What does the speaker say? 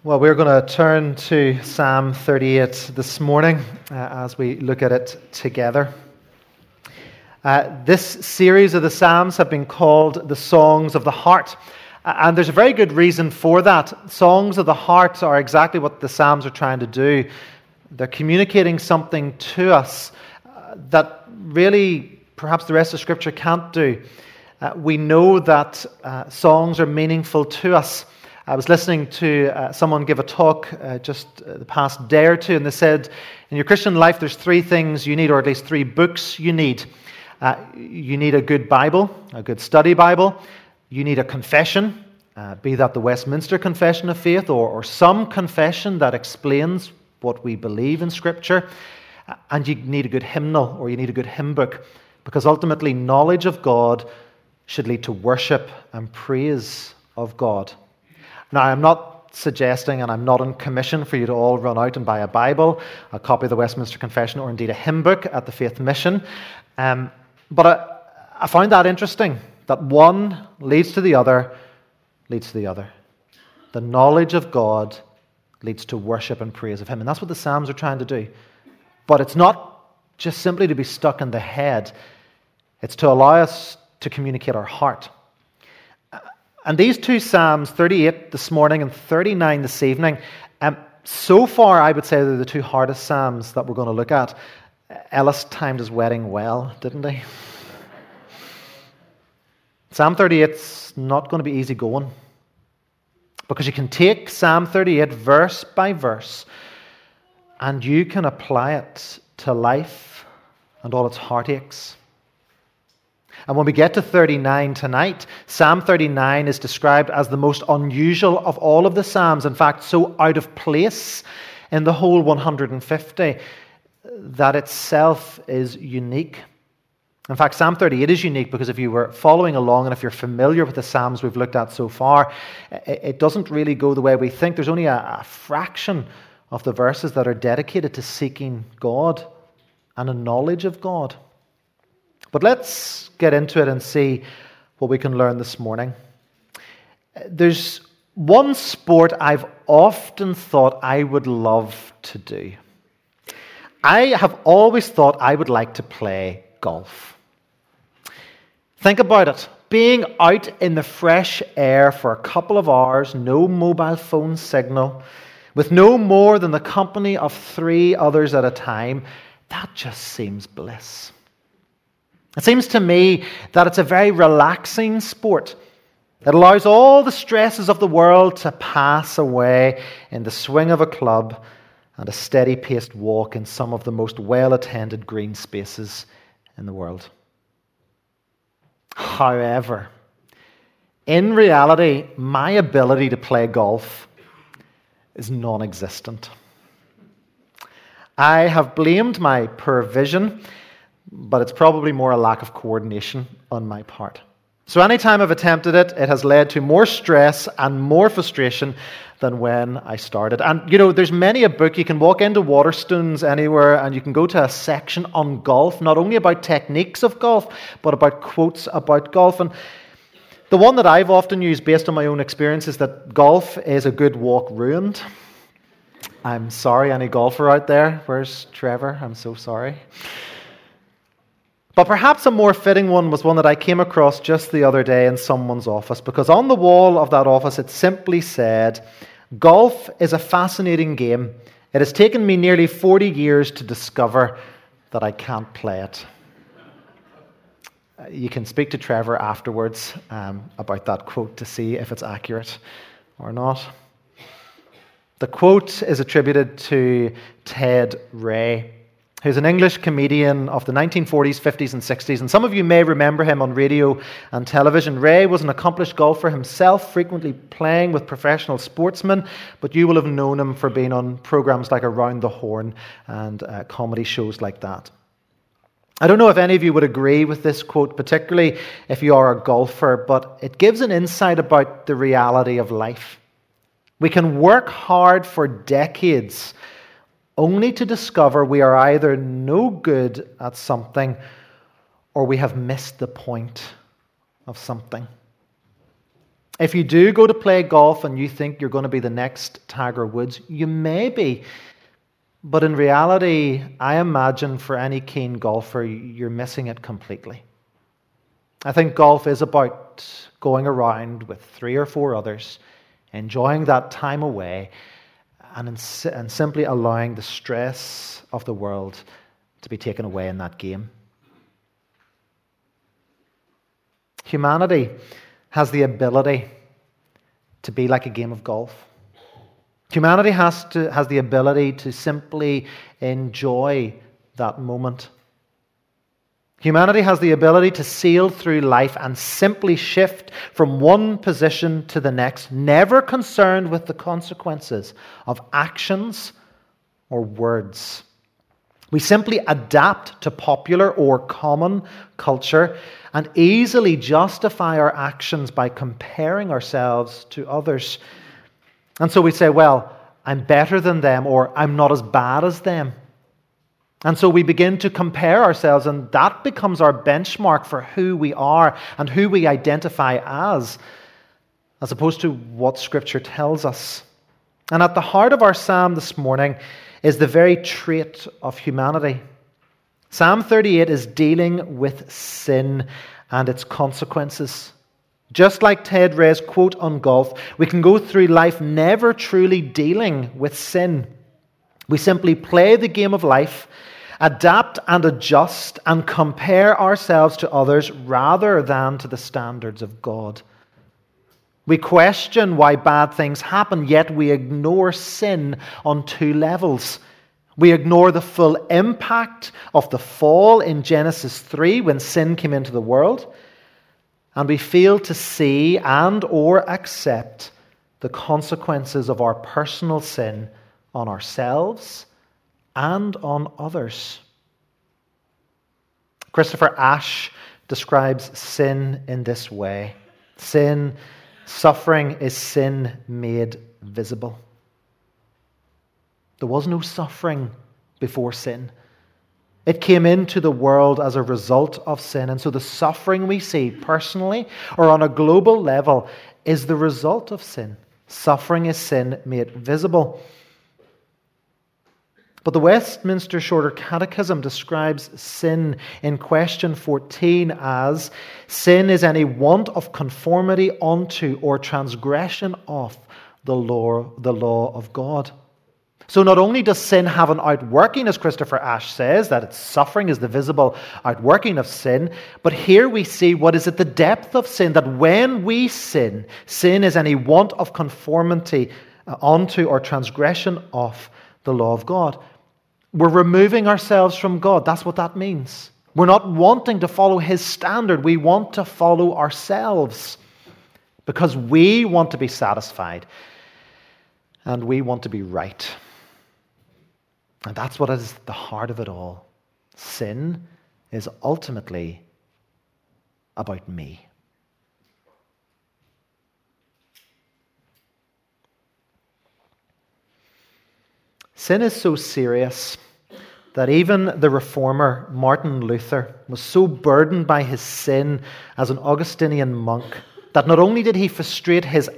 Well, we're going to turn to Psalm 38 this morning as we look at it together. This series of the Psalms have been called the Songs of the Heart, and there's a very good reason for that. Songs of the Heart are exactly what the Psalms are trying to do. They're communicating something to us that really perhaps the rest of Scripture can't do. We know that songs are meaningful to us. I was listening to someone give a talk just the past day or two, and they said, in your Christian life, there's three things you need, or at least three books you need. You need a good Bible, a good study Bible. You need a confession, be that the Westminster Confession of Faith or some confession that explains what we believe in Scripture. And you need a good hymnal, or you need a good hymn book, because ultimately knowledge of God should lead to worship and praise of God. Now, I'm not suggesting, and I'm not on commission for you to all run out and buy a Bible, a copy of the Westminster Confession, or indeed a hymn book at the Faith Mission. But I found that interesting, that one leads to the other, leads to the other. The knowledge of God leads to worship and praise of Him. And that's what the Psalms are trying to do. But it's not just simply to be stuck in the head. It's to allow us to communicate our heart. And these two Psalms, 38 this morning and 39 this evening, so far I would say they're the two hardest Psalms that we're going to look at. Ellis timed his wedding well, didn't he? Psalm 38's not going to be easy going, because you can take Psalm 38 verse by verse and you can apply it to life and all its heartaches. And when we get to 39 tonight, Psalm 39 is described as the most unusual of all of the Psalms. In fact, so out of place in the whole 150 that itself is unique. In fact, Psalm 38 is unique because if you were following along and if you're familiar with the Psalms we've looked at so far, it doesn't really go the way we think. There's only a fraction of the verses that are dedicated to seeking God and a knowledge of God. But let's get into it and see what we can learn this morning. There's one sport I've often thought I would love to do. I have always thought I would like to play golf. Think about it. Being out in the fresh air for a couple of hours, no mobile phone signal, with no more than the company of three others at a time, that just seems bliss. It seems to me that it's a very relaxing sport. It allows all the stresses of the world to pass away in the swing of a club and a steady-paced walk in some of the most well-attended green spaces in the world. However, in reality, my ability to play golf is non-existent. I have blamed my poor vision, but it's probably more a lack of coordination on my part. So anytime I've attempted it, it has led to more stress and more frustration than when I started. And, there's many a book. You can walk into Waterstones anywhere and you can go to a section on golf, not only about techniques of golf, but about quotes about golf. And the one that I've often used based on my own experience is that golf is a good walk ruined. I'm sorry, any golfer out there? Where's Trevor? I'm so sorry. But perhaps a more fitting one was one that I came across just the other day in someone's office, because on the wall of that office it simply said, "Golf is a fascinating game. It has taken me nearly 40 years to discover that I can't play it." You can speak to Trevor afterwards about that quote to see if it's accurate or not. The quote is attributed to Ted Ray, who's an English comedian of the 1940s, 50s, and 60s. And some of you may remember him on radio and television. Ray was an accomplished golfer himself, frequently playing with professional sportsmen, but you will have known him for being on programs like Around the Horn and comedy shows like that. I don't know if any of you would agree with this quote, particularly if you are a golfer, but it gives an insight about the reality of life. We can work hard for decades only to discover we are either no good at something or we have missed the point of something. If you do go to play golf and you think you're going to be the next Tiger Woods, you may be. But in reality, I imagine for any keen golfer, you're missing it completely. I think golf is about going around with 3 or 4 others, enjoying that time away, and simply allowing the stress of the world to be taken away in that game. Humanity has the ability to be like a game of golf. Humanity has the ability to simply enjoy that moment. Humanity has the ability to sail through life and simply shift from one position to the next, never concerned with the consequences of actions or words. We simply adapt to popular or common culture and easily justify our actions by comparing ourselves to others. And so we say, well, I'm better than them, or I'm not as bad as them. And so we begin to compare ourselves, and that becomes our benchmark for who we are and who we identify as opposed to what Scripture tells us. And at the heart of our psalm this morning is the very trait of humanity. Psalm 38 is dealing with sin and its consequences. Just like Ted Ray's quote on golf, we can go through life never truly dealing with sin. We simply play the game of life, adapt and adjust, and compare ourselves to others rather than to the standards of God. We question why bad things happen, yet we ignore sin on 2 levels. We ignore the full impact of the fall in Genesis 3 when sin came into the world, and we fail to see and or accept the consequences of our personal sin on ourselves and on others. Christopher Ashe describes sin in this way. Suffering is sin made visible. There was no suffering before sin. It came into the world as a result of sin. And so the suffering we see personally or on a global level is the result of sin. Suffering is sin made visible. But the Westminster Shorter Catechism describes sin in question 14 as sin is any want of conformity unto or transgression of the law of God. So not only does sin have an outworking, as Christopher Ashe says, that its suffering is the visible outworking of sin, but here we see what is at the depth of sin, that when we sin, sin is any want of conformity unto or transgression of the law of God. We're removing ourselves from God. That's what that means. We're not wanting to follow His standard. We want to follow ourselves because we want to be satisfied and we want to be right. And that's what is the heart of it all. Sin is ultimately about me. Sin is so serious that even the reformer Martin Luther was so burdened by his sin as an Augustinian monk that not only did he frustrate his